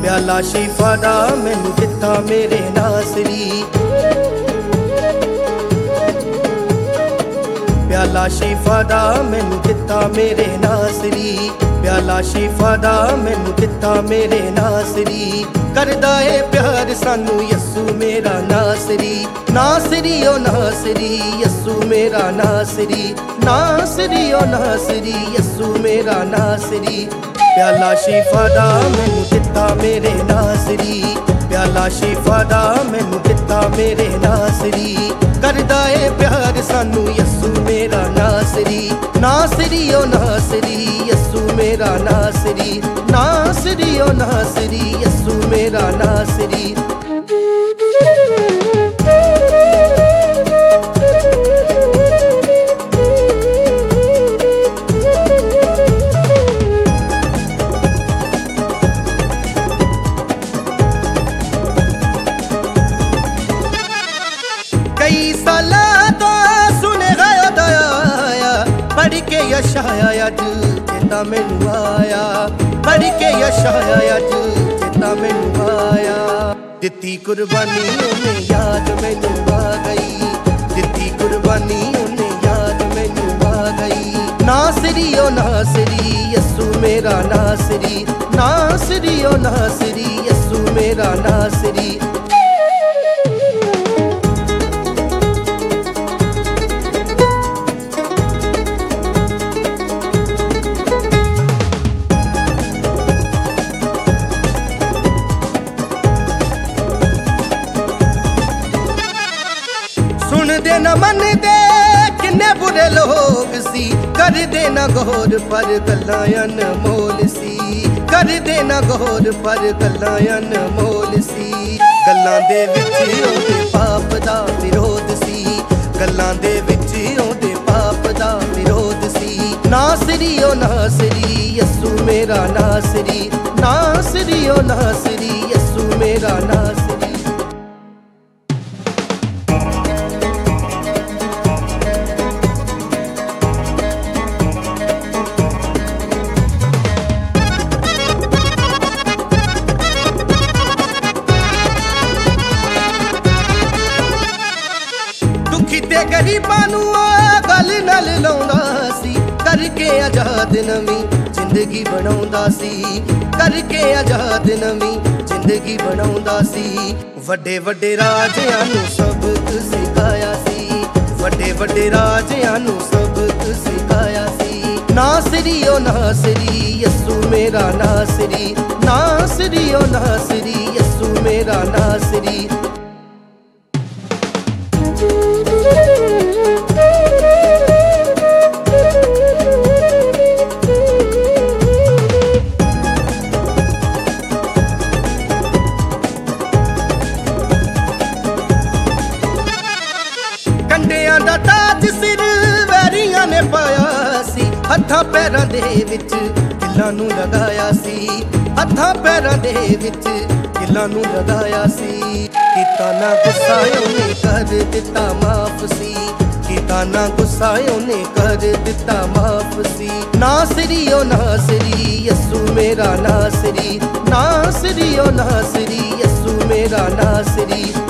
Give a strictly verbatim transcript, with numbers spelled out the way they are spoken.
प्याला शिफा दा मैनू दिता मेरे नासरी। प्याला शिफा दा मैनू दिता मेरे नासरी। प्याला शिफा दा मैनू दिता मेरे नासरी। करदा ए प्यार सानू यस्सू मेरा नासरी। नासरी ओ नासरी यस्सू मेरा नासरी। नासरी ओ नासरी यस्सू मेरा नासरी। प्याला शिफा दा मैनू दिता मेरे नासरी। प्याला शिफा दा मैनू दिता मेरे नासरी। करदा ए प्यार सानू यस्सू मेरा नासरी। नासरी ओ नासरी यस्सू मेरा नासरी। नासरी ओ नासरी यस्सू मेरा नासरी। कई साला तो सुने गया दया पढ़ के यशाया अज चेता मैनू आया। पढ़ के यशाया अज चेता मैनू आया। दिती कुर्बानी उन्हें याद मैनू आ गई। दिती कुर्बानी उन्हें याद मैनू आ गई। नासरी ओ नासरी यस्सू मेरा नासरी। नासरी ओ नासरी यस्सू मेरा नासरी। सुनदे न मनदे किन्ने बुरे लोग सी। करदे न गौर पर गल्लां अनमोल सी। करदे न गौर पर गल्लां अनमोल सी। गल्लां दे विच ओहदे पाप दा विरोध सी। गल्लां दे विच ओहदे पाप दा विरोध सी। नासरी ओ नासरी यस्सू मेरा नासरी। नासरी ओ नासरी यस्सू मेरा नासरी। किते गरीबां नू गल नाल लाउंदा सी। करके आजाद नवीं जिंदगी बनाउंदा सी। करके आजाद नवीं जिंदगी बनाउंदा सी। वड्डे वड्डे राजियां नू सबक सिखाया सी। वड्डे वड्डे राजियां नू सबक सिखाया सी। नासरी ओ नासरी यस्सू मेरा नासरी। नासरी ओ नासरी यस्सू मेरा नासरी। कंडियां दा ताज सिर वैरियां ने पाया सी। हत्थां पैरां दे विच किल्लां नू लगाया सी। हत्थां पैरां दे विच किल्लां नू लगाया सी। कीता ना गुस्सा ओने कर दिता माफ सी। कीता ना गुस्सा ओने कर दिता माफ सी। नासरी ओ नासरी यस्सू मेरा नासरी। नासरी ओ नासरी यस्सू मेरा नासरी।